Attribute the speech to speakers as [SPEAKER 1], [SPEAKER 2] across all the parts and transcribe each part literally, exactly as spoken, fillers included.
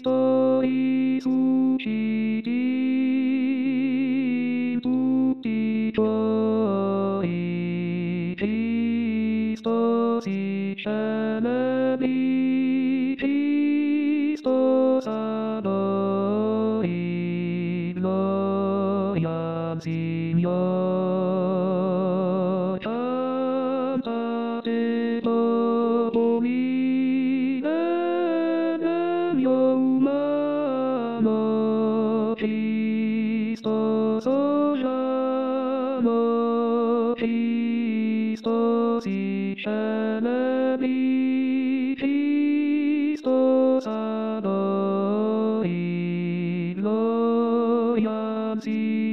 [SPEAKER 1] Cristo risusciti tutti i giorni, Cristo si celebri, Cristo salvi, gloria al Signore, cantate popoli del mio umano, Cristo sorgiamo, Cristo si celebri, Cristo salvi, gloria al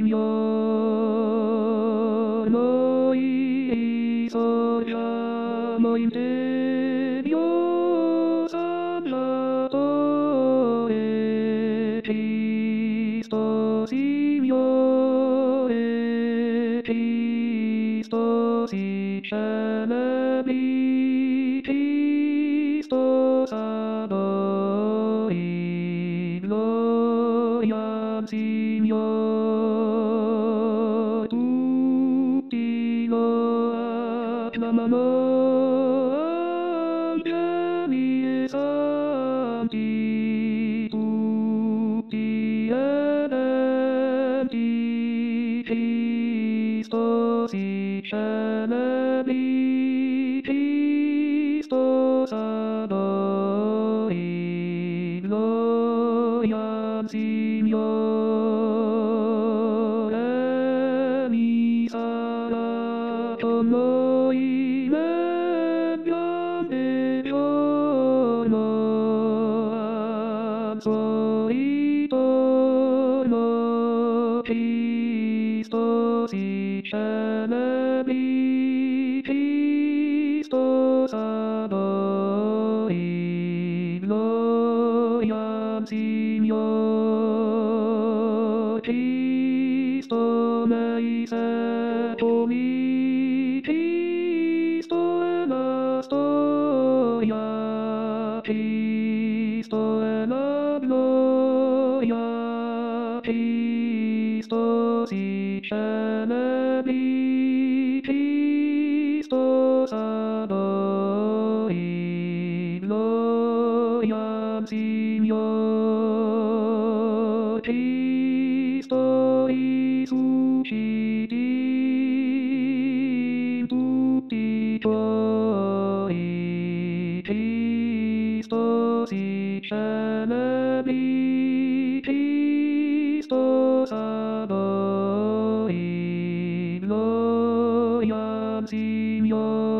[SPEAKER 1] Signore, noi sorgiamo in te, Dio Salvatore, Cristo Signore, Cristo si celebri, Cristo salvi, gloria al Signore, tutti lo acclamano, angeli e santi, tutti erranti, Cristo si celebri, Cristo salvi, gloria al Signore, mi sarà con noi nel grande giorno, al suo ritorno, Cristo si celebri, Cristo salvi, gloria al Signore, Cristo nei secoli, Cristo è la storia, Cristo è la gloria, Cristo si celebri, Cristo salvi, gloria al Signore, Cristo risusciti tutti i giorni, Cristo si celebri, Cristo salvi, gloria al Signore.